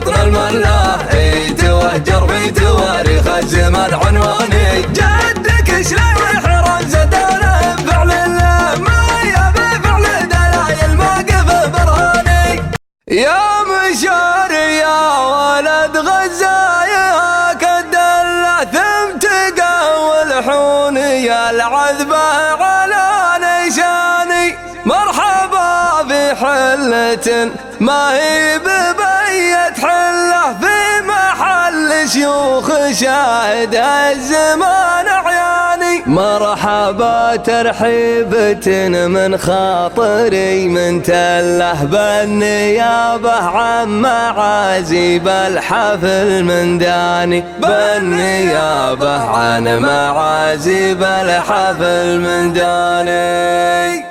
بطن الملا، يتوهجر في تواريخ الزمان عنواني. جدك شلون رمز دولة بفعل الله، ما يبي فعل دلايل موقف برهاني. يا مشار يا ولد غزايا كالدلة ثم تقول حوني العذبة على نشاني. مرحبا بحلة ما هي ببيت حلة، في محل شيوخ شاهد الزمان عياني. مرحبا ترحيبة من خاطري من تله بالنيابة عن معازيب الحفل من داني، بالنيابة عن معازيب الحفل من داني.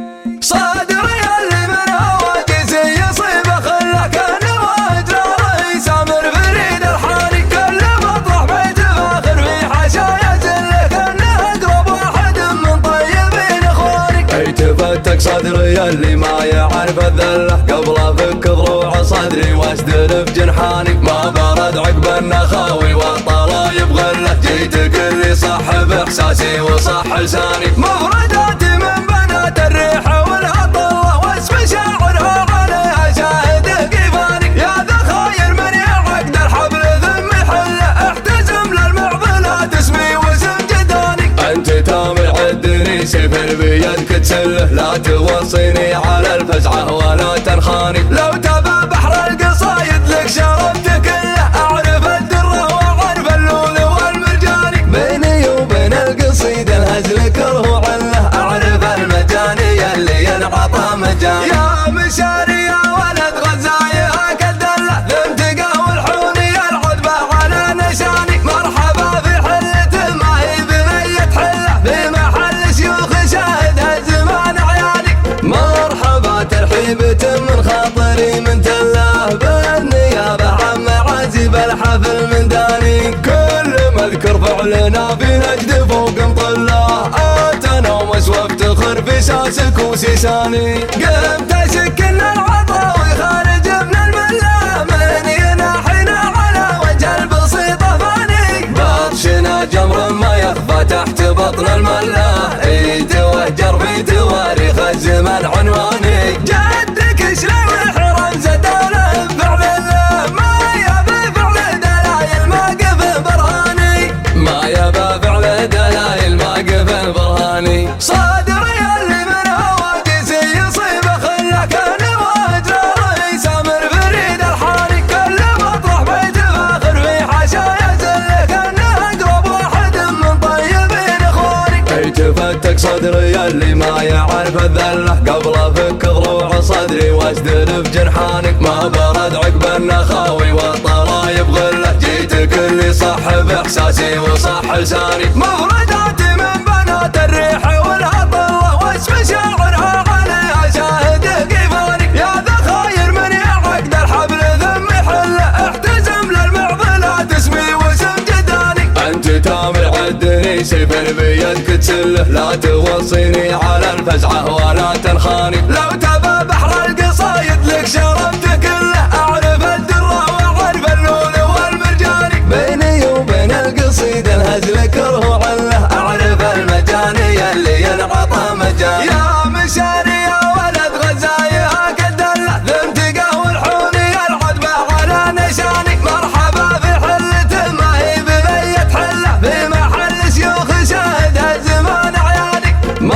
صدري اللي من هواجس يصيبه خله كان واجد رأي سامر فريد الحاني. كل مطرح بيت فاخر في حشايا زله كانه اقرب واحد من طيبين اخواني. اي تفتك صدري اللي ما يعرف الذله قبل افك ضروع صدري واسدل بجنحاني. ما برد عقب النخاوي والطلايب غله، جيتك اللي صاحب احساسي وصح لساني. مفرداتي من بنات الريحه والعطله واسم شاعرها عليها شاهد كيفاني. يا ذا خاير من يعقد الحبل ثم يحله، احتزم للمعضلات اسمي واسم جداني. انت تامر عدني سيف بيدك تسله، لا توصيني على الفزعه ولا تنخاني. لو تبى بحر القصايد لك شربت كله، اعرف الدره واعرف اللول والمرجاني. بيني وبين القصيد الهزل كره عله، اعرف المجاني اللي ينعطى مجاني. يا مشاري يا ولد غزايا كالدله ثم تقهوى الحوني العذبه على نشاني. مرحبا في حلة ما هي بنية حله، في محل شيوخ شاهد الزمان عياني. مرحبا ترحيبة من خاطري من تله، بالنيابة عن معازيب الحفل من داني. كل مذكر فعلنا في نجد فوق مطله، اتنا ومس وافتخر في ساسك وسيساني. قمت اشك ان العطاوي خارج من الملا، من يناحينا على وجه البسيطة فاني. بطشنا جمر ما يخفى تحت بطن الملا، يتوهجر في تواريخ الزمان عنواني. جدك شلون رمز دولة بفعل الله، ما يبي فعل دلايل موقف برهاني. ما يبي فعل دلايل موقف برهاني. صدري اللي من هواجس يصيبه خله كان واجد رأي سامر فريد الحاني. كل مطرح بيت فاخر في حشايا زله كانه اقرب واحد من طيبين اخواني. اي تفتك صدري اللي ما يعرف الذله قبل افك ضروع صدري واسدل بجنحاني. ما برد عقب النخاوي والطلايب غله، جيتك اللي صاحب احساسي وصح لساني. مفرداتي من بنات الريحه والعطله واسم شاعرها عليها شاهد كيفاني. يا ذا خاير من يعقد الحبل ثم يحله، احتزم للمعضلات اسمي واسم جداني. انت تامر عدني سيف بيدك تسله، لا توصيني على الفزعه ولا تنخاني. لو تبى بحر القصايد لك شربت كله، اعرف الدره واعرف اللول والمرجاني. بيني وبين القصيد الهزل كره عله، اعرف المجاني اللي ينعطى مجاني. يا مشاري يا ولد غزايا كالدله ثم تقهوى الحوني العذبه على نشاني. مرحبا في حلة ما هي ببيت حله، في محل شيوخ شاهد الزمان عياني.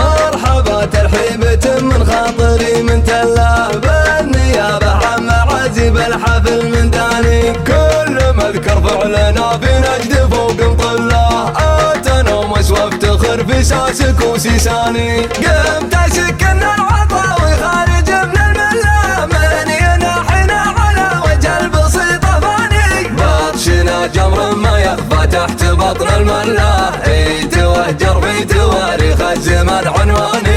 مرحبا ترحيبة من خاطري من تله، بالنيابة عن معازيب الحفل من داني. كل مذكر فعلنا في نجد فوق مطله، اتنا ومس وافتخر في ساسك وسيساني. قمت اشك ان العطاوي خارج من الملا، من يناحينا على وجه البسيطة فاني. بطشنا جمر ما يخفى تحت بطن الملا، يتوهجر في تواريخ الزمان عنواني.